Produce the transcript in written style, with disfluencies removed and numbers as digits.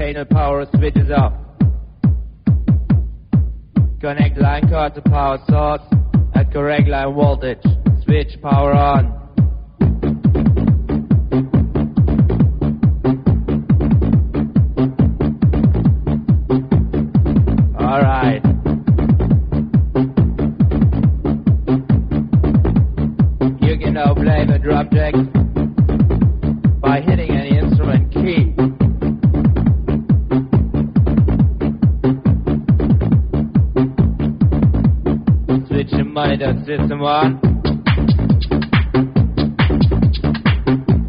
Channel power switches off. Connect line card to power source at correct line voltage. Switch power on. Alright. You can now play the drum jack by hitting any instrument key. Switch to monitor system 1.